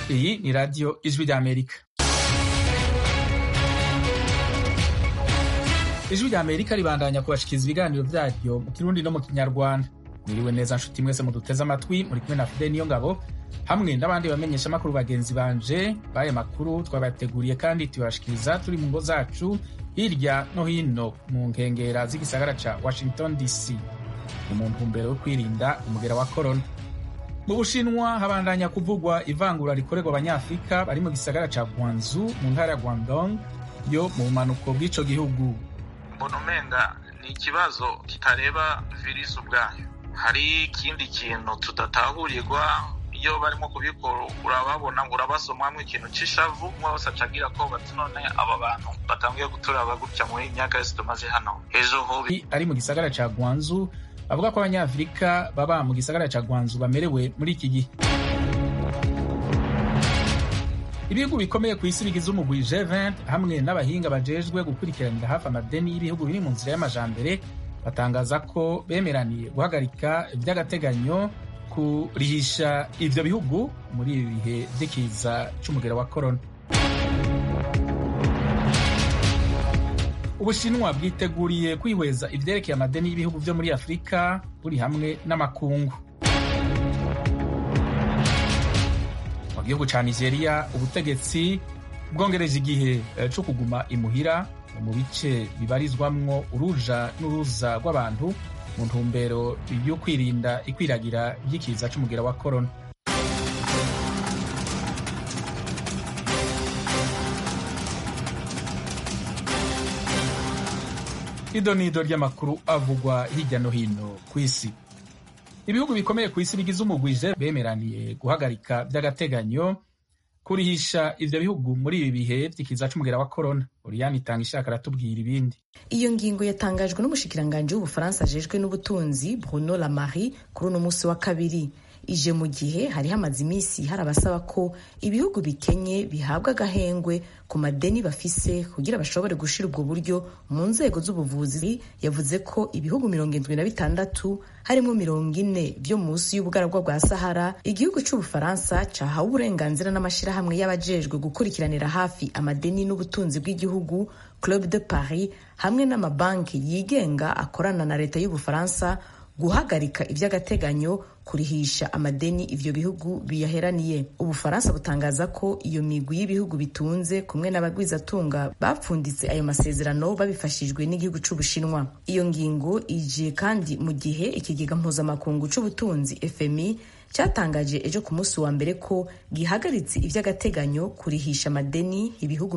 Iyi ni radiyo ijwi ry'Amerika. Ijwi ry'Amerika ribandanya kubashikiriza ibiganiro vyaryo mu Kirundi no mu Kinyarwanda. Mwiriwe neza nshuti mwese muduteze amatwi, muri kumwe na Fidel Niyongabo hamwe n'abandi bamenyesha makuru bagenzi banje. Baye makuru twabateguriye kandi tubashikiriza turi mu ngo zacu hirya no hino mu nkengera z'igisagara ca Washington DC mu ntumbero yo kwirinda umugera wa corona. Mu Bushinwa habandanya kuvugwa ivangura rikorerwa abanyafrika bari mu gisagara ca Guangzhou mu ntara ya Guangdong yo mu bumanuko bw'ico gihugu. Mbona umenga ni ikibazo kitareba virusi ubwayo, hari ikindi kintu tudatahurirwa. Iyo barimo kubikora urababona ngo urabasomamwe ikintu c'ishavu, umwe wese acagira ko bati none aba bantu batangiye guturaba gutya muri imyaka yose tumaze hano. Ejo hobi ari mu gisagara ca Guangzhou avuga ko abanyafrika baba mu gisagara ca Guangzhou bamerewe muri iki gihe. Ibihugu bikomeye ku isi bigize umugwi G20 hamwe n'abahinga bajejwe gukurikiranira hafi amadeni y'ibihugu biri mu nzira y'amajambere batangaza ko bemeraniye guhagarika by'agateganyo kurihisha ivyo bihugu muri ibi bihe vy'ikiza c'umugera wa corona. Ubushinwa bwiteguriye kwihweza ivyerekeye amadeni y'ibihugu vyo muri Afrika buri hamwe n'amakungu. Mu gihugu ca Nigeria ubutegetsi bwongereje igihe co kuguma imuhira mu bice bibarizwamwo uruja n'uruza rw'abantu mu ntumbero yo kwirinda ikwiragira ry'ikiza c'umugera wa corona. Idonido ry'amakuru avugwa hirya no hino ku isi. Ibihugu bikomeye ku isi bigize umugwi G20 bemeraniye guhagarika by'agateganyo kurihisha ivyo bihugu muri ibi bihe vy'ikiza c'umugera wa corona. Oriane itanga ishaka aratubwira ibindi. Iyo ngingo yatangajwe n'umushikiranganje w'Ubufaransa ajejwe n'ubutunzi Bruno Le Maire kuri uno musi wa kabiri. Ije mu gihe hari hamaze imisi hari abasaba ko ibihugu bikenye bihabwa agahengwe ku madeni bafise kugira bashobore gushira ubwo buryo mu nzego z'ubuvuzi. Yavuze ko ibihugu 76 harimo 40 vyo munsi y'ubugaragwa bwa Sahara igihugu c'Ubufaransa cahawe uburenganzira n'amashirahamwe y'abajejwe gukurikiranira hafi amadeni n'ubutunzi bw'igihugu Club de Paris hamwe n'amabanki yigenga akorana na leta y'Ubufaransa guhagarika ivy'agateganyo kurihisha amadeni ivyo bihugu biyaheraniye. Ubufaransa butangaza ko iyo migwi y'ibihugu bitunze kumwe n'abagwizatunga bapfunditse ayo masezerano babifashijwe n'igihugu c'Ubushinwa. Iyo ngingo ije kandi mu gihe ikigega mpuzamakungu c'ubutunzi FMI cyatangaje ejo ku munsi wa mbere ko gihagaritse ivy'agateganyo kurihisha amadeni ibihugu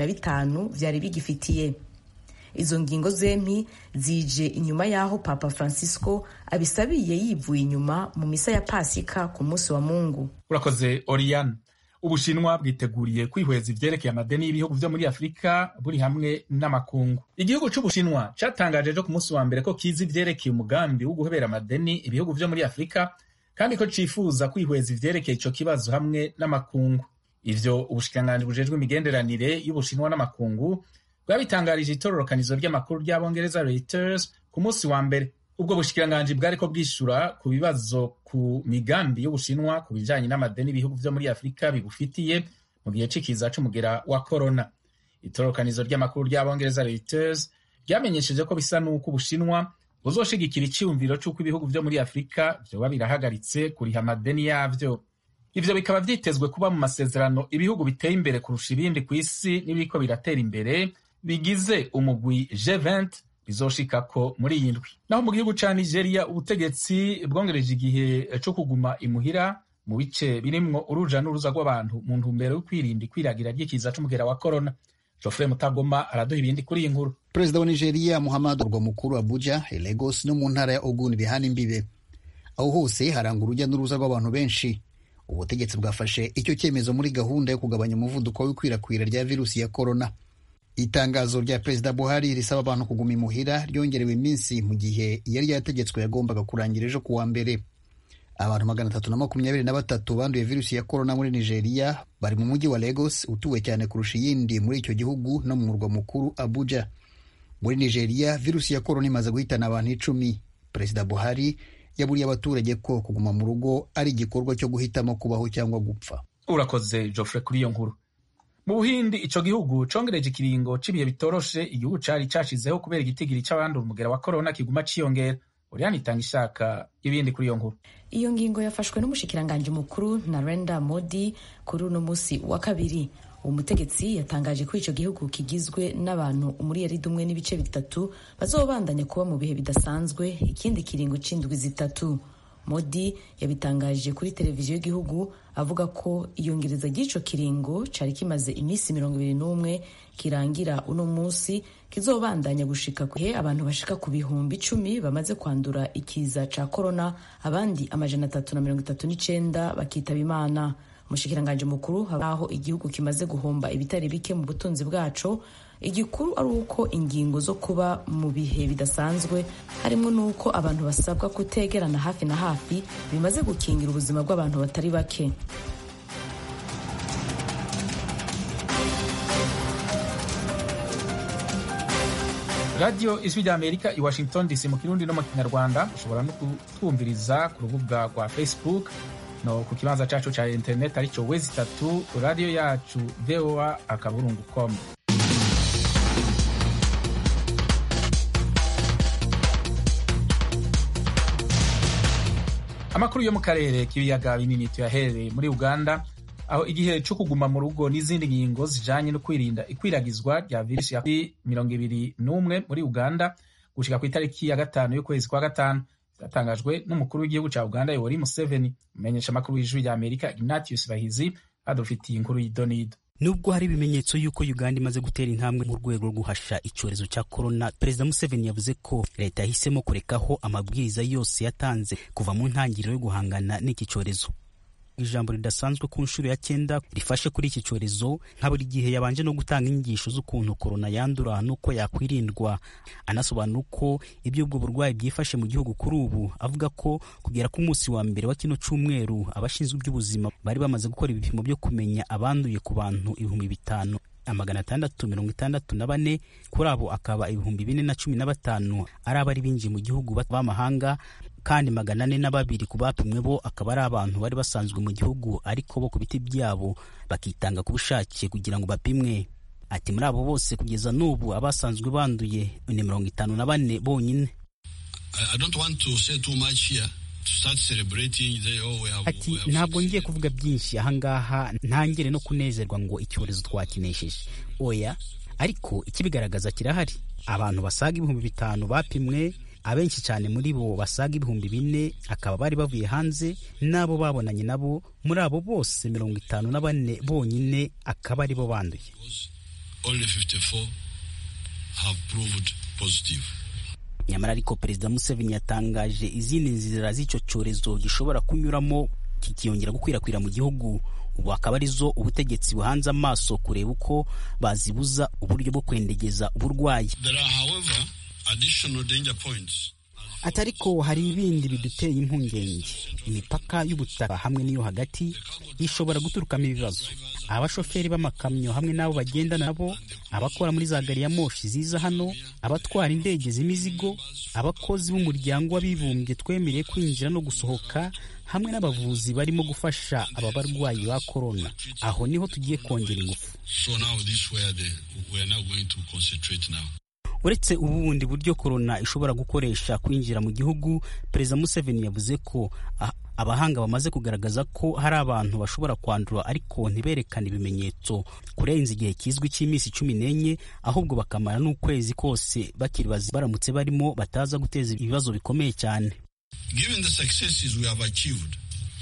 25 vyari bigifitiye. Izo ngingo zempi zije inyuma yaho Papa Francisco abisabiye yivuye inyuma mu misa ya Pasika ku munsi wa Mungu. Urakoze Oriane. Ubushinwa bwiteguriye kwihweza ivyerekeye amadeni y'ibihugu vyo muri Afrika buri hamwe n'amakungu. Igihugu c'Ubushinwa catangaje ejo ku munsi wa mbere ko kizi ivyerekeye umugambi wo guhebera amadeni ibihugu vyo muri Afrika kandi ko cifuza kwihweza ivyerekeye ico kibazo hamwe n'amakungu. Ivyo ubushikiranganji bujejwe imigenderanire y'Ubushinwa n'amakungu bwabitangarije itororokanizo ry'amakuru ry'abongereza Reuters ku munsi wa mbere. Ubwo bushikiranganji bwariko bwishura ku bibazo ku migambi y'Ubushinwa ku bijanye n'amadeni ibihugu vyo muri Afrika bigufitiye mu gihe c'ikiza c'umugera wa corona. Itororokanizo ry'amakuru ry'abongereza Reuters ryamenyesheje ko bisa n'uko Ubushinwa buzoshigikira iciyumviro c'uko ibihugu vyo muri Afrika vyoba birahagaritse kuriha amadeni yavyo. Ivyo bikaba vyitezwe kuba mu masezerano ibihugu biteye imbere kurusha ibindi ku isi n'ibiriko biratera imbere bigize umugwi G20 bizoshikako muri iyi ndwi. Naho mu gihugu ca Nigeria ubutegetsi bwongereje igihe co kuguma imuhira mu bice birimwo uruja n'uruza rw'abantu mu ntumbero yo kwirinda ikwiragira ry'ikiza c'umugera wa corona. Geoffrey Mutagoma araduha ibindi kuri iyi nkuru. Perezida wa Nigeria Muhammadu urwa mukuru Abuja, Lagos no mu ntara ya Ogun bihana imbibe. Aho hose haranga urujya n'uruza rw'abantu benshi. Ubutegetsi bwafashe icyo cyemezo muri gahunda yo kugabanya umuvuduko w'ikwirakwira rya virusi ya corona. Itangazo rya Perezida Buhari risaba abantu kuguma imuhira ryongerewe iminsi mu gihe yari yategetswe yagombaga kurangira ejo kuwa mbere. Abantu 323 banduye virusi ya corona muri Nigeria bari mu mujyi wa Lagos utuwe cyane kurusha iyindi muri icyo gihugu no mu murwa mukuru Abuja. Muri Nigeria virusi ya corona imaze guhitana abantu 10. Perezida Buhari yaburiye abaturage ko kuguma mu rugo ari igikorwa cyo guhitamo kubaho cyangwa gupfa. urakoze Geoffrey kuri iyo nkuru. Mu Buhindi ico gihugu congereje ikiringo c'ibihe bitoroshe igihugu cari cashizeho kubera igitigiri c'abandura umugera wa corona kiguma ciyongera. Oriane itanga ishaka ibindi kuri iyo nkuru. Iyo ngingo yafashwe n'umushikiranganje mukuru Narendra Modi kuri uno musi wa kabiri. Umutegetsi yatangaje ko ico gihugu kigizwe n'abantu umuriyaridi umwe n'ibice bitatu bazobandanya kuba mu bihe bidasanzwe ikindi kiringo c'indwi zitatu. Modi yabitangaje kuri televiziyo y'igihugu avuga ko iyongereza ry'ico kiringo cari kimaze imisi 21 kirangira uno musi kizobandanya gushika kuhe abantu bashika ku bihumbi 10 bamaze kwandura ikiza ca corona, abandi 339 bakitaba Imana. Umushikiranganje mukuru aho igihugu kimaze guhomba ibitari bike mu butunzi bwaco, igikuru ari uko ingingo zo kuba mu bihe bidasanzwe harimo n'uko abantu basabwa kutegerana hafi na hafi bimaze gukingira ubuzima bw'abantu batari bake. Radio Ijwi ry'Amerika i Washington DC mu Kirundi no mu Kinyarwanda ushobora no kutwumviriza ku rubuga rwa Facebook no ku kibanza cacu ca internet arico wezi3 radio yacu voa@com. Amakuru yo mu karere k'ibiyaga binini tuyahereye muri Uganda aho igihe cyo kuguma mu rugo n'izindi ngingo zijanye no kwirinda ikwiragizwa rya virusi ya 21 muri Uganda gushika ku itariki ya 5 y'ukwezi kwa gatanu zatangajwe n'umukuru w'igihugu ca Uganda Yoweri Museveni. Umenyesha amakuru y'Ijwi ry'Amerika Ignatius Bahizi adufitiye inkuru y'idonido. Nubwo hari ibimenyetso yuko Uganda imaze gutera intambwe mu rwego rwo guhasha icyorezo cya corona, Perezida Museveni yavuze ko leta yahisemo kurekaho amabwiriza yose yatanze kuva mu ntangiriro yo guhangana n'iki cyorezo. Ijambo ridasanzwe ku nshuro ya 9 rifashe kuri iki cyorezo, nka buri gihe yabanje no gutanga inyigisho z'ukuntu corona yandura nuko yakwirindwa, anasobanura uko ibyo ubwo burwayi byifashe mu gihugu kuri ubu. Avuga ko kugera ku munsi wa mbere wa kino cyumweru abashinzwe iby'ubuzima bari bamaze gukora ibipimo byo kumenya abanduye ku bantu 5,664, kuri abo akaba 4,015 ari abari binjiye mu gihugu b'amahanga, kandi 402 ku bapimwe bo akaba ari abantu bari basanzwe mu gihugu ariko bo ku biti byabo bakitanga ku bushake kugira ngo bapimwe. Ati muri abo bose kugeza n'ubu abasanzwe banduye ni 54 bonyine. I don't want to say too much here. Ati ntabwo ngiye kuvuga byinshi ahangaha, ntangire no kunezerwa ngo icyorezo twakinesheje, oya, ariko ikibigaragaza kirahari. Abantu basaga 5,000 bapimwe, abenshi cyane muri bo basaga 4,000 akaba bari bavuye hanze, nabo babonanye nabo. Muri abo bose 54 bonyine akaba ari bo banduye. Only 54 have proved positive. Nyamara ariko Perezida Museveni yatangaje izindi nzira z'icyo cyorezo gishobora kunyuramo kikiyongera gukwirakwira mu gihugu. Ubu akaba arizo ubutegetsi buhanze amaso kureba uko bazibuza uburyo bwo kwendegeza uburwayi. There are, however, additional danger points. Atariko hari ibindi biduteye impungenge. Imipaka y'ubutaka hamwe n'iyo hagati ishobora guturukamo ibibazo. Abashoferi b'amakamyo hamwe n'abo bagenda nabo, abakora muri za gari ya moshi ziza hano, abatwara indege z'imizigo, abakozi b'umuryango w'abibumbye twemereye kwinjira no gusohoka, hamwe n'abavuzi barimo gufasha aba barwayi ba corona. Aho niho tugiye kongera ingufu. So now this where we are now going to concentrate now. Uretse ubu bundi buryo corona ishobora gukoresha kwinjira mu gihugu, Perezida Museveni yavuze ko abahanga bamaze kugaragaza ko hari abantu bashobora kwandura ariko ntiberekane ibimenyetso kurenza igihe kizwi cy'imisi 14, ahubwo bakamara n'ukwezi kose bakiri baramutse barimo bataza guteza ibibazo bikomeye cyane. Given the successes we have achieved,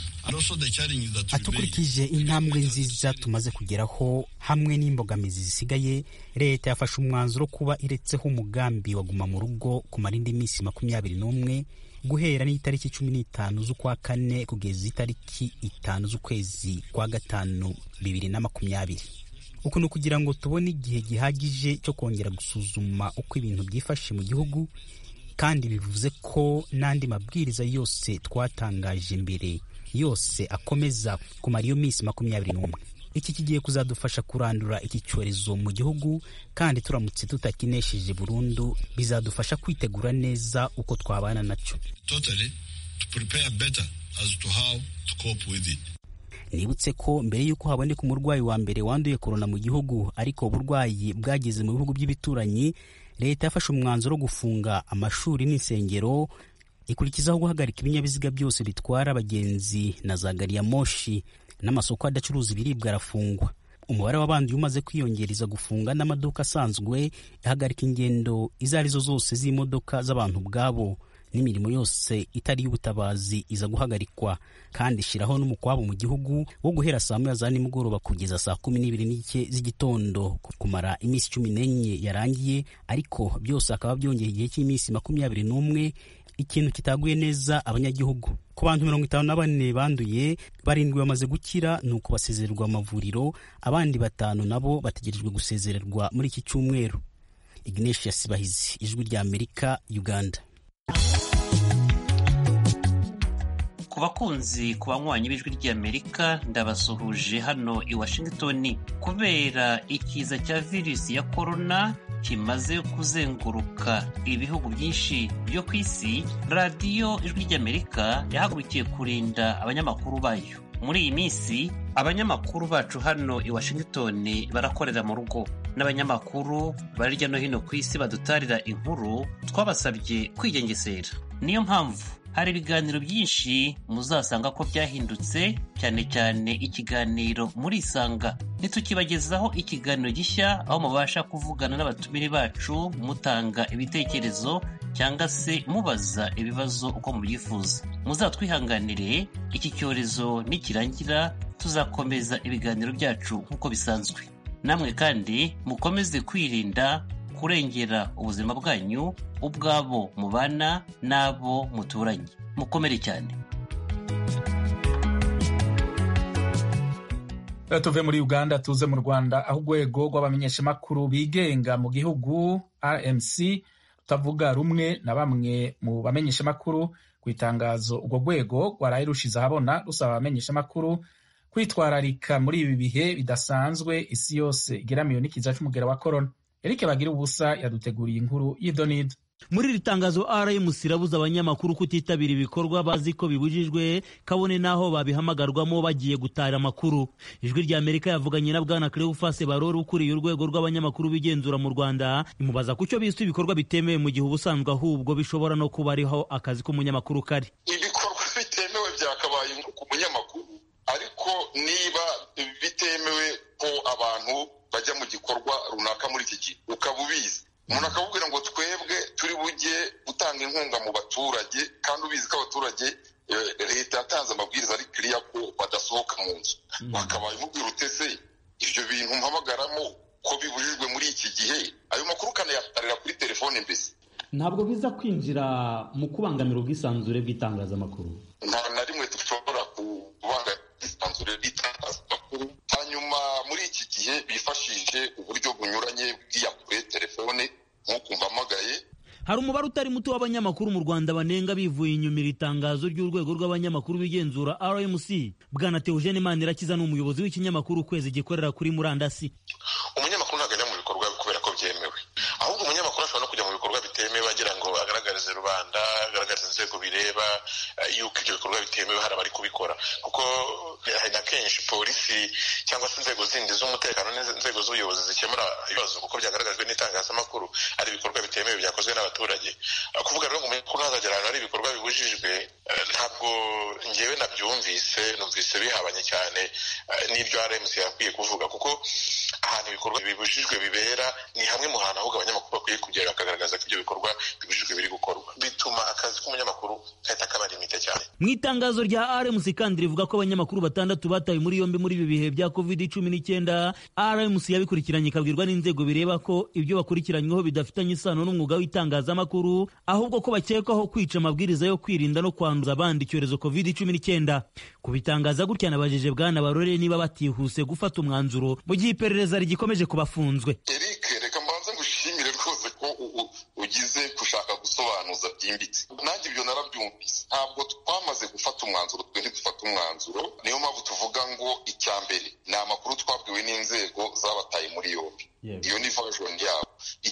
atukurikije intambwe nziza tumaze kugeraho hamwe n'imbogamizi zisigaye, leta yafashe umwanzuro kuba iretseho umugambi wa guma mu rugo kumara indi minsi 21 guhera n'itariki 15 z'ukwa kane kugeza itariki 5 z'ukwezi kwa gatanu 2020. Uko no kugira ngo tubone igihe gihagije cyo kongera gusuzuma uko ibintu byifashe mu gihugu, kandi bivuze ko n'andi mabwiriza yose twatangaje mbere yose akomeza kumara iyo minsi 21. Iki kigiye kuzadufasha kurandura iki cyorezo mu gihugu, kandi turamutse tutakinesheje burundu bizadufasha kwitegura neza uko twabana nacyo. Totally to prepare better as to how to cope with it. Nibutse ko mbere y'uko haboneka umurwayi wa mbere wanduye korona mu gihugu ariko uburwayi bwageze mu bihugu by'ibituranyi, leta yafashe umwanzuro wo gufunga amashuri n'insengero, ikurikizaho guhagarika ibinyabiziga byose bitwara abagenzi na za gari ya moshi, n'amasoko adacuruza ibiribwa arafungwa. Umubare w'abanduye umaze kwiyongereza gufunga n'amaduka asanzwe, ihagarika ingendo izo arizo zose z'imodoka z'abantu ubwabo, n'imirimo yose itari y'ubutabazi iza guhagarikwa, kandi ishyiraho n'umukwabo mu gihugu wo guhera saa moya za nimugoroba kugeza saa 12:15 z'igitondo kumara iminsi 14 yarangiye, ariko byose akaba byongeye igihe cy'iminsi 21, ikintu kitaguye neza abanyagihugu. Ku bantu 54 banduye, 7 bamaze gukira nuko basezererwa amavuriro, abandi 5 nabo bategerejwe gusezererwa muri iki cyumweru. Ignatius Bahizi, Ijwi rya Amerika, Uganda. Ku bakunzi ku banywanyi b'Ijwi ry'Amerika, ndabasuhuje hano i Washington. Kubera ikiza cya virusi ya corona kimaze kuzenguruka ibihugu byinshi byo ku isi, radiyo Ijwi ry'Amerika yahagurukiye kurinda abanyamakuru bayo. Muri iyi minsi abanyamakuru bacu hano i Washington barakorera mu rugo, n'abanyamakuru bari hirya no hino ku isi badutarira inkuru twabasabye kwigengesera. Niyo mpamvu hari ibiganiro byinshi muzasanga ko byahindutse, cyane cyane ikiganiro muri Isanga. Ntitukibagezaho ikiganiro gishya aho mubasha kuvugana n'abatumire bacu, mutanga ibitekerezo cyangwa se mubaza ibibazo uko mubyifuza. Muzatwihanganire, iki cyorezo nikirangira tuzakomeza ibiganiro byacu nk'uko bisanzwe. Namwe kandi mukomeze kwirinda, kurengera ubuzima bwanyu, ubwabo mubana n'abo muturanye. Mukomere cyane. Tuve muri Uganda tuze mu Rwanda, aho urwego rw'abamenyeshamakuru bigenga mu gihugu RMC rutavuga rumwe na bamwe mu bamenyeshamakuru ku itangazo urwo rwego rwaraye rushize ahabona rusaba abamenyeshamakuru kwitwararika muri ibi bihe bidasanzwe isi yose igeramiwe n'ikiza c'umugera wa corona. Eric Bagira ubusa yaduteguriye inkuru y'idonido. Muri iri tangazo RMC irabuza abanyamakuru kutitabira ibikorwa bazi ko bibujijwe, kabone naho babihamagarwamo bagiye gutara amakuru. Ijwi rya Amerika yavuganye na Bwana Cleophas Barore ukuriye urwego rw'abanyamakuru bigenzura mu Rwanda, imubaza ku cyo bise ibikorwa bitemewe mu gihe ubusanzwe ahubwo bishobora no kuba ariho akazi k'umunyamakuru kari. Ibikorwa bitemewe byakabaye ku munyamakuru, ariko niba bitemewe ko abantu bajya mu gikorwa runaka muri iki gihe ukaba ubizi, umuntu akabubwira ngo twebwe turi bujye gutanga inkunga mu baturage, kandi ubizi ko abaturage leta yatanze amabwiriza ari clear ko badasohoka mu nzu, wakabaye umubwira utese ibyo bintu mpamagaramo ko bibujijwe muri iki gihe, ayo makuru kanayatarira kuri telefone. Mbese ntabwo biza kwinjira mu kubangamira ubwisanzure bw'itangazamakuru. Nta na rimwe dushobora kubangamira ubwisanzure bw'itangazamakuru. Hanyuma muri iki gihe bifashishije uburyo bunyuranye bw'iyakure telefone nk'uko mpamagaye. Hari umubare utari muto w'abanyamakuru mu Rwanda banenga bivuye inyuma iri tangazo ry'urwego rw'abanyamakuru bigenzura RMC. Bwana Theogene Manirakiza ni umuyobozi w'ikinyamakuru Ukwezi gikorera kuri murandasi. Umunyamakuru ntabwo ajya mu bikorwa kubera ko byemewe, ahubwo umunyamakuru ashobora no kujya mu bikorwa bitemewe agira ngo agaragarize rubanda, agaragarize inzego bireba yuko ibyo bikorwa bitemewe hari abari kubikora, kuko hari na kenshi polisi cyangwa se inzego zindi z'umutekano n'inzego z'ubuyobozi zikemura ibibazo kuko byagaragajwe n'itangazamakuru ari ibikorwa bitemewe byakozwe n'abaturage. Kuvuga rero ngo umunyamakuru ntazagera ahantu hari ibikorwa bibujijwe, ntabwo ngewe nabyumvise, numvise bihabanye cyane n'ibyo RMC yakwiye kuvuga, kuko ahantu ibikorwa bibujijwe bibera ni hamwe mu hantu ahubwo abanyamakuru bakwiye kugera bakagaragaza ko ibyo bikorwa bibujijwe biri gukorwa, bituma akazi k'umunyamakuru kahita kaba limite cyane. Mu itangazo rya RMC kandi rivuga ko abanyamakuru 6 batawe muri yombi muri ibi bihe bya COVID-19. RMC yabikurikiranye ikabwirwa n'inzego bireba ko ibyo bakurikiranyweho bidafitanye isano n'umwuga w'itangazamakuru, ahubwo ko bakekwaho kwica amabwiriza yo kwirinda no kwanduza abandi icyorezo COVID-19. Kubitangaza gutya nabajije Bwana Barore niba batihuse gufata umwanzuro mu gihe iperereza rigikomeje kubafunzwe. Eric, reka mbanze ngushimire rwose ko ugize gushaka gusobanuza byimbitse. Nanjye ibyo narabyumvise, ntabwo twamaze gufata umwanzuro, twe ntidufata umwanzuro. Niyo mpamvu tuvuga ngo icya mbere ni amakuru twabwiwe n'inzego zabataye muri yombi, iyo ni version yabo.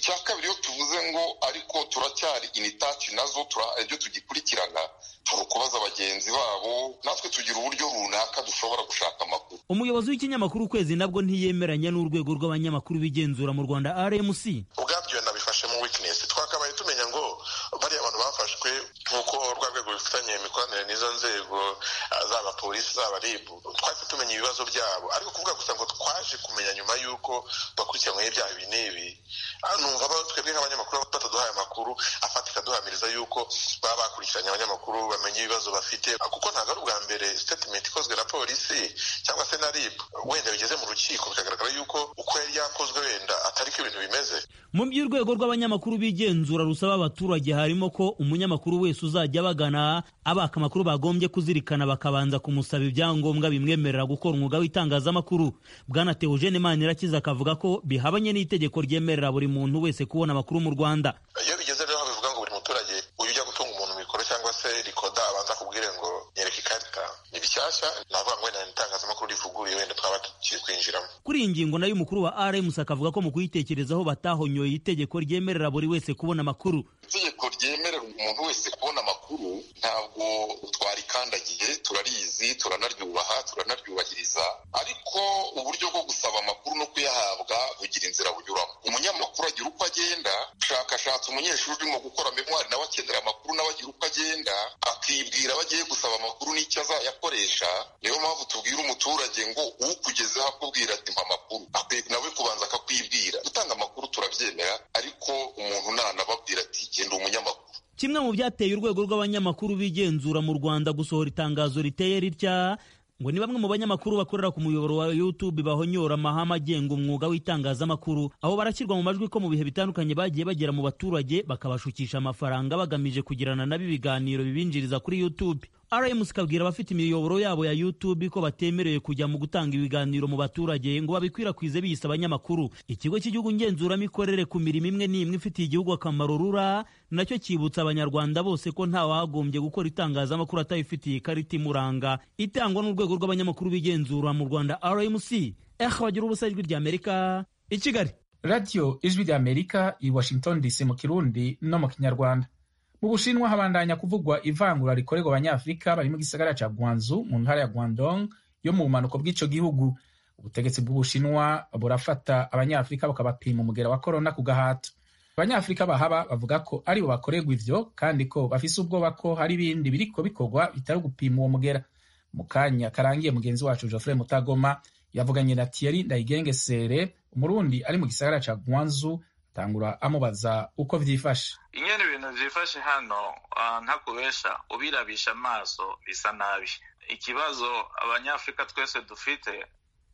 icya kabiri iyo tuvuze ngo ariko turacyari initaci nazo ibyo tugikurikirana hari ukubaza bagenzi babo, natwe tugira uburyo runaka dushobora gushaka amakuru. Umuyobozi w'ikinyamakuru Ukwezi nabwo ntiyemeranya n'urwego rw'abanyamakuru bigenzura mu Rwanda RMC. Ubwabyo nabifashemo weakness, twakabaye tumenya ngo bariya abantu bafashwe nk'uko urwa rwego rufitanye imikoranire n'izo nzego zaba polisi zaba RIB, twahise tumenya ibibazo byabo, ariko kuvuga gusa ngo twaje kumenya nyuma y'uko bakurikiranyweho ibyaha ibi n'ibi, numva twebwe nk'abanyamakuru bataduhaye amakuru afatika duhamiriza y'uko baba bakurikiranye abanyamakuru bamenye ibibazo bafite, kuko ntabwo ari ubwa mbere statement ikozwe na polisi cyangwa se na RIB wenda bigeze mu rukiko bikagaragara y'uko uko yari yakozwe wenda atari ko ibintu bimeze. Mu by'urwego rw'abanyamakuru bigenzura rusaba abaturage harimo ko umunyamakuru wese uzajya bagana abaka amakuru bagombye kuzirikana bakabanza kumusaba ibyangombwa bimwemerera gukora umwuga w'itangazamakuru. Bwana Theogene Manirakiza akavuga ko bihabanye n'itegeko ryemerera buri muntu wese kubona amakuru mu Rwanda. Iyo bigeze rero bivuga ngo buri muturage ujya gutunga umuntu mikoro cyangwa se rikoda abanza kubwire ngo nyereka ikarita, ni bishyashya navuga ngo wenda itangazamakuru rivuguruye wenda twaba tugiye kwinjiramo. Kuri iyi ngingo nayo umukuru wa RMC akavuga ko mu kuyitekerezaho batahonyoye itegeko ryemerera buri wese kubona amakuru. Itegeko ryemerera umuntu wese kubona amakuru ntabwo twarikandagiye, turarizi, turanaryubaha, turanaryubahiriza, ariko uburyo bwo gusaba amakuru no kuyahabwa bugira inzira bunyuramo. Umunyamakuru agira uko agenda, ushakashatse umunyeshuri urimo gukora memoire nawe akenera amakuru, nawe agira uko agenda akibwira bagiye gusaba amakuru n'icyo azayakoresha. Niyo mpamvu tubwira umuturage ngo ukugezeho akubwira ati mpa amakuru, nawe kubanza akakwibwira. Gutanga amakuru turabyemera, ariko umuntu nanababwira ati genda umunyamakuru. Kimwe mu byateye urwego rw'abanyamakuru bigenzura mu Rwanda gusohora itangazo riteye ritya ngo ni bamwe mu banyamakuru bakorera ku muyoboro wa YouTube bahonyora amahame agenga umwuga w'itangazamakuru, aho barakirwa mu majwi ko mu bihe bitandukanye bagiye bagera mu baturage bakabashukisha amafaranga bagamije kugirana nabo ibiganiro bibinjiriza kuri YouTube. RMC kabwira abafite imiyoboro yabo ya YouTube ko batemerewe kujya mu gutanga ibiganiro mu baturage ngo babikwirakwize biyise abanyamakuru. Ikigo cy'igihugu ngenzuramikorere ku mirimo imwe n'imwe ifitiye igihugu akamaro RURA nacyo cyibutsa abanyarwanda bose ko nta wagombye gukora itangazamakuru atayifitiye ikarita imuranga itangwa n'urwego rw'abanyamakuru bigenzura mu Rwanda RMC. Bagira ubusa ijwi ry'Amerika i Kigali. Radio ijwi ry'Amerika i Washington DC mu Kirundi no mu Kinyarwanda. Mu Bushinwa habandanya kuvugwa ivangura rikorerwa abanyafrika bari mu gisagara ca Guangzhou mu ntara ya Guangdong yo mu bumanuko bw'ico gihugu. Ubutegetsi bw'Ubushinwa burafata abanyafrika bakabapima umugera wa corona ku gahato. Abanyafrika bahaba bavuga ko ari bo bakorerwa ivyo kandi ko bafise ubwoba ko hari ibindi biriko bikorwa bitari gupima uwo mugera. Mu kanya karangiye mugenzi wacu Geoffrey Mutagoma yavuganye na Thierry Ndayigengesere, umurundi ari mu gisagara ca Guangzhou, tangura amubaza uko vyifashe. Inyene ibintu vyifashe hano ntakubesha ubirabisha amaso bisa nabi. Ikibazo abanyafrika twese dufite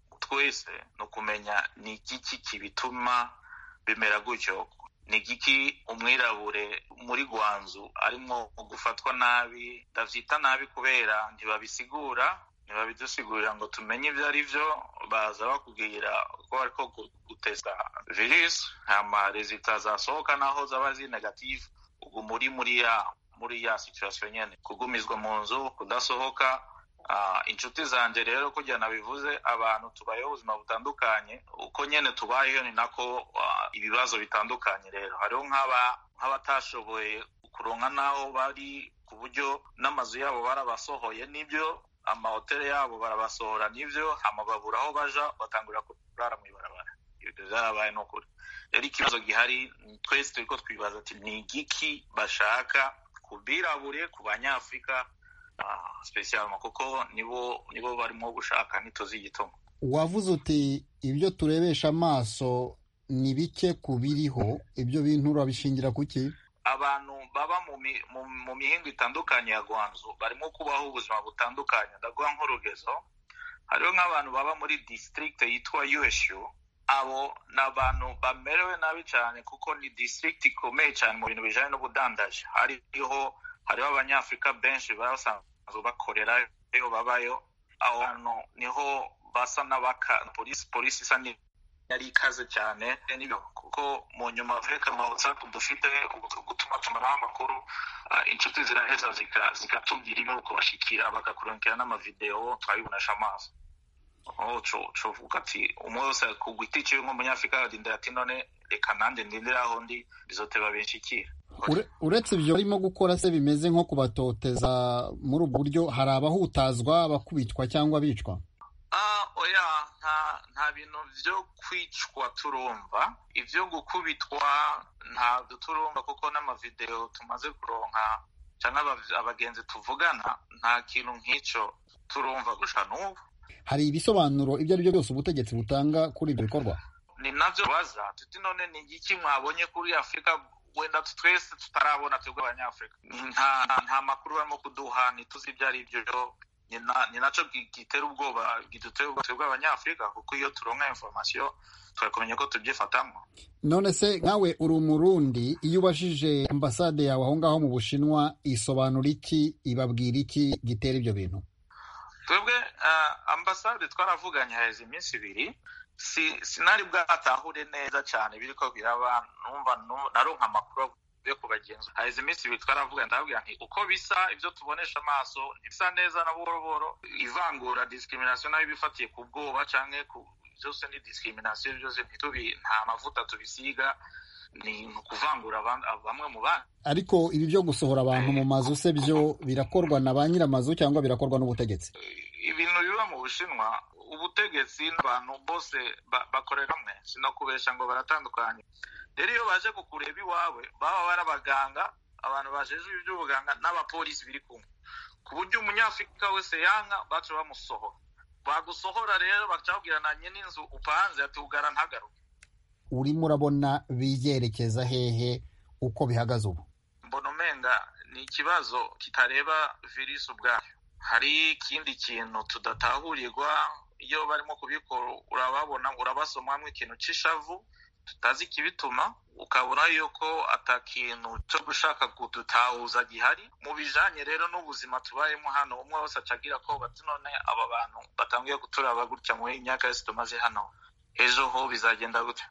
twese no kumenya ni iki kibituma bimera gutyo. Ni igiki umwirabure muri Guangzhou arimo gufatwa nabi, ndavyita nabi kubera ntibabidusigurira ngo tumenye ibyo ari byo. Baza bakubwira ko ariko gutesta virus, hama resultat zasohoka naho zaba zi negative, ubwo muri ya situation nyene kugumizwa mu nzu kudasohoka. Inshuti zanje rero kujya nabivuze, abantu tubayeho ubuzima butandukanye, uko nyene tubayeho ni nako ibibazo bitandukanye. Rero hariho nk'abatashoboye kuronka naho bari, ku buryo n'amazu yabo barabasohoye n'ibyo, amahoteli yabo barabasohora n'ibyo, hama babura aho baja batangurira kurara mw'ibarabara. Ibyo byarabaye n'ukuri. Rero ikibazo gihari twese turiko twibaza ati ni igiki bashaka kubirabure ku banyafrika specialement kuko nibo barimo gushaka ntituzi igituma. Wavuze uti ibyo turebesha amaso ni bike kubiriho, ibyo bintu urabishingira kuki? Abantu baba mu mihingo itandukanye ya Guangzhou barimo kubaho ubuzima butandukanye. Ndaguha nk'urugezo, hariho nk'abantu baba muri district yitwa Yueshu. Abo n'abantu bamerewe nabi cyane kuko ni district ikomeye cyane mu bintu bijanye n'ubudandaji. Hariho abanyafrika benshi basanzwe bakorera yo babayo. Aho hantu niho basa n'abaka polisi isa yari ikaze cyane kuko mu nyuma Afrika mu WhatsApp dufite gutuma tumaraho amakuru, inshuti ziraheza zikatubwira ibyo kubashikira bakakurungikira n'amavideo twabibonesha amaso. covuga ati umwe wese ku giti ciwe nk'umunyafrika ararindira ati none reka nanje ndindire aho ndi bizoteba benshikira. Uretse ibyo barimo gukora se bimeze nko kubatoteza muri ubwo buryo, hari abahutazwa bakubitwa cyangwa bicwa? Oya, nta bintu vyo kwicwa turumva, ivyo gukubitwa ntabwo turumva kuko n'amavideo tumaze kuronka cyangwa abagenzi tuvugana nta kintu nk'ico turumva gushika n'ubu. Hari ibisobanuro ibyo ari byo byose ubutegetsi butanga kuri ibyo bikorwa? Ni navyo baza tuti none ni iki mwabonye kuri Afrika wenda twese tutarabona twebwe abanyafrika? Nta makuru barimo kuduha, ntituzi ibyo ari byo. Ni naco gitera ubwoba, gidutera ubwoba twebwe abanyafrika, kuko iyo turonka information turakumenya ko tubyifatamwo. None se nkawe uri Umurundi, iyo ubashije ambasade yawe aho ngaho mu Bushinwa isobanura iki, ibabwira iki gitera ibyo bintu? Twebwe ambasade twaravuganye haheze iminsi ibiri, sinari bwatahure neza cyane biriko biraba, numva naronka amakuru yo kubagenza. Haheze iminsi ibiri twaravuganye, ndababwira nti uko bisa ivyo tubonesha amaso ntibisa neza na buhoro, ivangura discrimination nayo bifatiye ku bwoba canke byose ni discrimination, byose nta mavuta tubisiga, ni kuvangura bamwe mu bandi. Ariko ibi byo gusohora abantu mu mazu se byo birakorwa na ba nyiramazu cyangwa birakorwa n'ubutegetsi? Ibintu biba mu Bushinwa, ubutegetsi n'abantu bose bakorera hamwe, sinakubesha ngo baratandukanye. Rero iyo baje kukureba iwawe baba barabaganga, abantu bajejwe iby'ubuganga n'abapolisi biri kumwe, ku buryo umunyafrika wese yanka baca bamusohora. Bagusohora rero bacabwiranye n'inzu upanze ati ugara ntagaruke. Urimo urabona biyerekeza hehe uko bihagaze ubu? Mbona umenga ni ikibazo kitareba virusi ubwayo, hari ikindi kintu tudatahurirwa. Iyo barimo kubikora urababona, urabasomamwe ikintu c'ishavu tutazi kibituma, ukabona yuko atakintu cyo gushaka kudutahuza gihari mu bijanye rero n'ubuzima tubayemo hano. Umwe wese acagira ko bati none aba bantu batangiye guturaba gutya mu myaka yose tumaze hano, ejo ho bizagenda gute?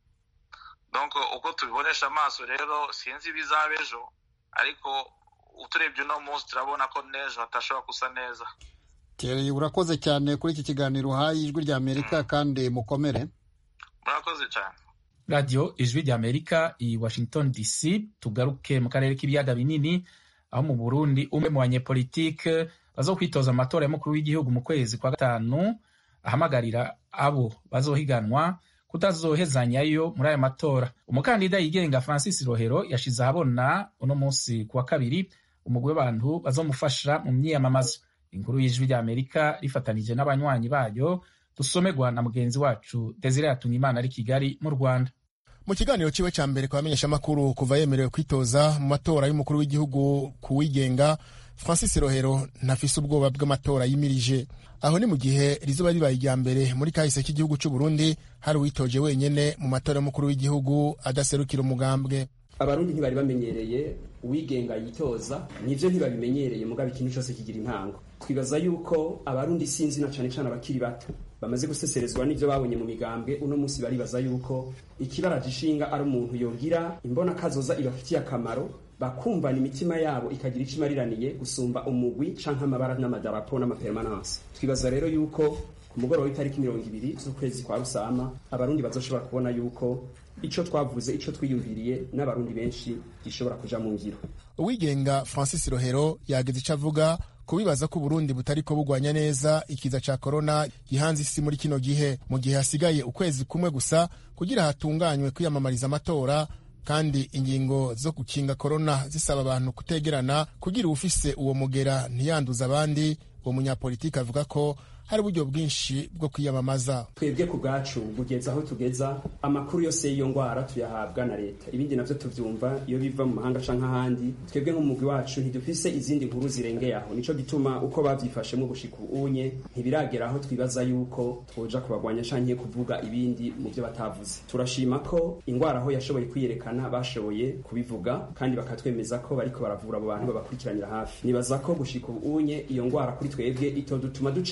Donc uko tubibonesha amaso rero sinzi bizaba ejo, ariko uturebye uno munsi turabona ko nejo hatashobora gusa neza. Thierry, urakoze cyane kuri iki kiganiro uhaye Ijwi ry'Amerika, kandi mukomere. Murakoze cyane. Radio Ijwi ry'Amerika i Washington DC. Tugaruke mu karere k'ibiyaga binini, aho mu Burundi umwe mu banyepolitike bazokwitoza amatora y'umukuru w'igihugu mu kwezi kwa gatanu ahamagarira abo bazohiganwa kutazohezanyayo muri aya matora. Umukandida yigenga Francis Rohero yashize ahabona uno munsi kuwa kabiri umugwi w'abantu bazomufasha mu myiyamamazo. Inkuru y'Ijwi ry'Amerika rifatanije n'abanywanyi bayo, dusomerwa na mugenzi wacu Desire Yatunyimana ari Kigali mu Rwanda. Mu kiganiro ciwe ca mbere kubamenyesha makuru kuva yemerewe kwitoza mu matora y'umukuru w'igihugu ku wigenga, Francis Rohero ntafise ubwoba bw'amatora yimirije. Aho ni mu gihe rizoba ribaye irya mbere muri kahise k'igihugu cy'u Burundi hari uwitoje wenyene mu matora y'umukuru w'igihugu adaserukira umugambwe. Abarundi ntibari bamenyereye uwigenga yitoza, nivyo ntibabimenyereye, mugabo ikintu cyose kigira intango. Twibaza yuko abarundi sinzi na cane cane abakiri bato bamaze guseserezwa n'ivyo babonye mu migambwe, uno munsi baribaza yuko ikibaraje ishinga ari umuntu yogira imbona kazoza ibafitiye akamaro, bakumvana imitima yabo ikagira ikimariraniye gusumba umugwi canke amabara n'amadarapo n'amapermanence. Twibaza rero yuko ku mugoroba w'itariki 20 z'ukwezi kwa Rusama abarundi bazoshobora kubona yuko ico twavuze, ico twiyumviriye n'abarundi benshi gishobora kuja mu ngiro. Uwigenga Francis Rohero yageze ico avuga kubibaza ko Burundi butariko bugwanya neza ikiza ca corona gihanze isi muri kino gihe, mu gihe hasigaye ukwezi kumwe gusa kugira hatunganywe kwiyamamariza amatora, kandi ingingo zo gukinga corona zisaba abantu kutegerana kugira ufise uwo mugera ntiyanduza abandi. Uwo munyapolitiki avuga ko hari uburyo bwinshi bwo kwiyamamaza. Twebwe ku bwacu kugeza aho tugeza, amakuru yose y'iyo ngwara tuyahabwa na leta, ibindi navyo tuvyumva iyo biva mu mahanga canke ahandi. Twebwe nk'umugwi wacu ntidufise izindi nkuru zirengeye aho, nico gituma uko bavyifashemo gushika unye ntibiragera aho twibaza yuko twoja kubagwanya canke kuvuga ibindi mu byo batavuze. Turashima ko ingwara aho yashoboye kwiyerekana bashoboye kubivuga, kandi bakatwemeza ko bariko baravura abo bantu babakurikiranira hafi. Nibaza ko gushika unye iyo ngwara kuri twebwe itodutuma ducanamwo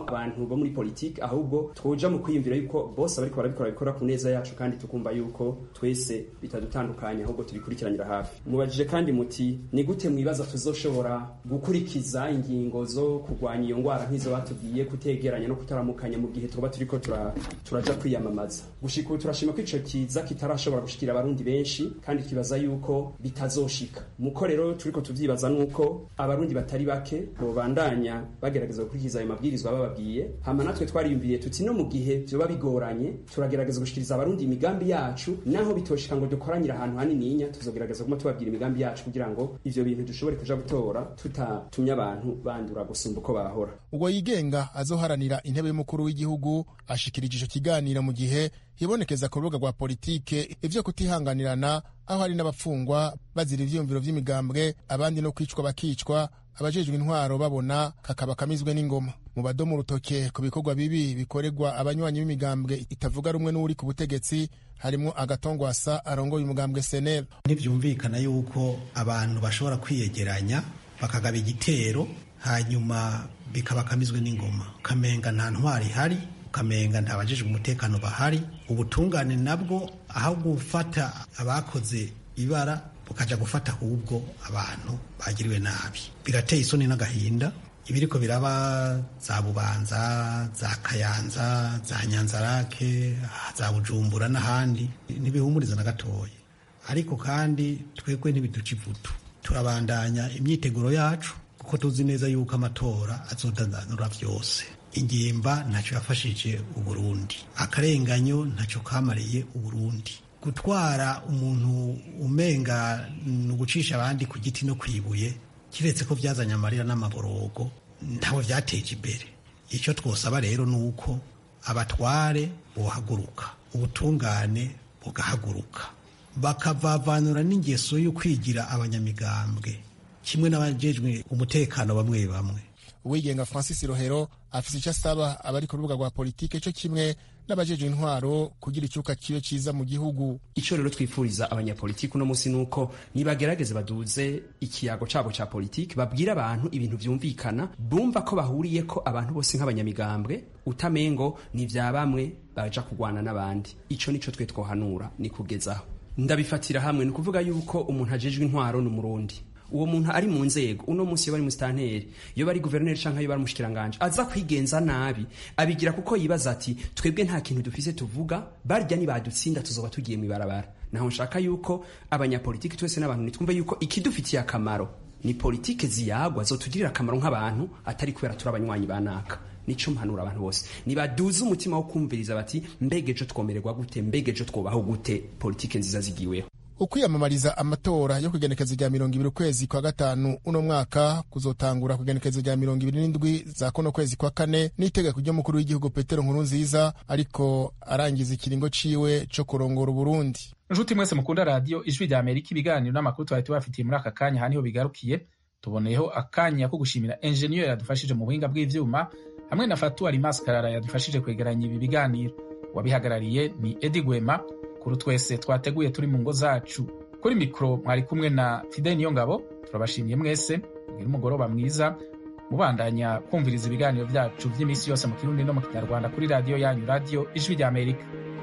abantu bo muri politiki, ahubwo twoja mu kwiyumvira yuko bose bariko barabikora ku neza yacu, kandi tukumva yuko twese bitadutandukanya, ahubwo tubikurikiranira hafi. Mubajije kandi muti ni gute mwibaza tuzoshobora gukurikiza ingingo zo kurwanya iyo ngwara nk'izo batubwiye, kutegeranya no kutaramukanya mu gihe tuba turiko turaja kwiyamamaza. Gushika ubu turashima ko ico kiza kitarashobora gushikira abarundi benshi, kandi kibaza yuko bitazoshika. Muko rero turiko tuvyibaza nuko abarundi batari bake bobandanya bagerageza gukurikiza ayo mabwirizwa bababwiye, hama natwe twariyumviriye tuti no mu gihe vyoba bigoranye turagerageza gushikiriza abarundi imigambi yacu, naho bitoshika ngo dukoranyira ahantu hanininya, tuzogerageza kuma tubabwira imigambi yacu kugira ngo ivyo bintu dushobore kuja gutora tutatumye abantu bandura gusumba uko bahora. Ubwo yigenga azoharanira intebe y'umukuru w'igihugu ashikirije ico kiganiro mu gihe hibonekeza ku rubuga rwa politike ivyo kutihanganirana, aho hari n'abapfungwa bazira ivyiyumviro vy'imigambwe, abandi no kwicwa bakicwa, abajejwe intwaro babona kakaba kamizwe n'ingoma. Mu badomo urutoke ku bikorwa bibi bikorerwa abanywanyi b'imigambwe itavuga rumwe n'uri ku butegetsi harimwo Agatongwasa arongoye umugambwe SNL. Ntivyumvikana yuko abantu bashobora kwiyegeranya bakagaba igitero hanyuma bikabakamizwe n'ingoma, ukamenga nta ntwari ihari, ukamenga nta bajejwe umutekano bahari. Ubutungane nabwo aho gufata abakoze ibara bukaja gufata ahubwo abantu bagiriwe nabi. Birateye isoni n'agahinda ibiriko biraba za Bubanza, za Kayanza, za Nyanzarake, za Bujumbura n'ahandi ntibihumuriza na gatoya. Ariko kandi twebwe ntibiduca ivutu, turabandanya imyiteguro yacu kuko tuzi neza yuko amatora azodandanura vyose. Ingimba ntacyo yafashije Uburundi, akarenganyo ntacyo kamariye Uburundi. Gutwara umuntu umenga nugucisha abandi ku giti no kwibuye, kiretse ko vyazanye amarira n'amaborogo, ntawe vyateje imbere. Icyo twosaba rero nuko abatware bohaguruka, ubutungane bugahaguruka, bakavavanura n'ingeso yo kwigira abanyamigambwe kimwe n'abajejwe umutekano bamwe bamwe. Uwigenga Francis Rohero afise icyo asaba abari ku rubuga rwa politike cyo kimwe n'abajejwe intwaro kugira icyuka kibe ciza mu gihugu. Ico rero twifuriza abanyapolitiki uno munsi nuko nibagerageze baduze ikiyago cabo ca politiki, babwira abantu ibintu vyumvikana, bumva ko bahuriye ko abantu bose nk'abanyamigambwe, utamengo ni vya bamwe baja kugwana n'abandi. Ico nico twe twohanura ni kugezaho. Ndabifatira hamwe ni kuvuga yuko umuntu ajejwe intwaro n'umurundi. Uwo muntu ari mu nzego uno munsi yo bari mu stanteri, yo bari guverineri canke yo bari mushikiranganje, aza kwigenza nabi abigira kuko yibaza ati twebwe nta kintu dufise tuvuga, barya ni badutsinda tuzoba tugiye mu ibarabara. Naho nshaka yuko abanyapolitiki twese n'abantu nitwumve yuko ikidufitiye akamaro ni politike ziyagwa zotugirira akamaro nk'abantu, atari kubera turabanywanyi banaka. Nico mpanura abantu bose nibaduze umutima wo kumviriza bati mbegejo twomererwa gute, mbegejo twobaho gute, politike nziza zigiweho. Ukwiyamamariza amatora yo kugenekezo rya 20 ukwezi kwa gatanu uno mwaka kuzotangura kugenekezo rya 27 za kono kwezi kwa kane n'itegeko ry'umukuru w'igihugu Petero Nkurunziza ariko arangiza ikiringo ciwe co kurongora Burundi. Njuti mwese mukunda radio Ijwi rya Amerika, ibiganiro n'amakuru twari tubafitiye muri aka kanya haniho bigarukiye. Tuboneyeho akanya ko gushimira engineer yadufashije mu buhinga bw'ivyuma hamwe na Fatou Alimaskarara yadufashije kwegeranya ibi biganiro. Wabihagarariye ni Edi Gwema. Kuri twese twateguye turi mu ngo zacu, kuri mikro mwari kumwe na Fidel Niyongabo. Turabashimiye mwese, mugira umugoroba mwiza, mubandanya kumviriza ibiganiro byacu by'imisi yose mu Kirundi no mu Kinyarwanda kuri radio yanyu, Radio Ijwi rya Amerika.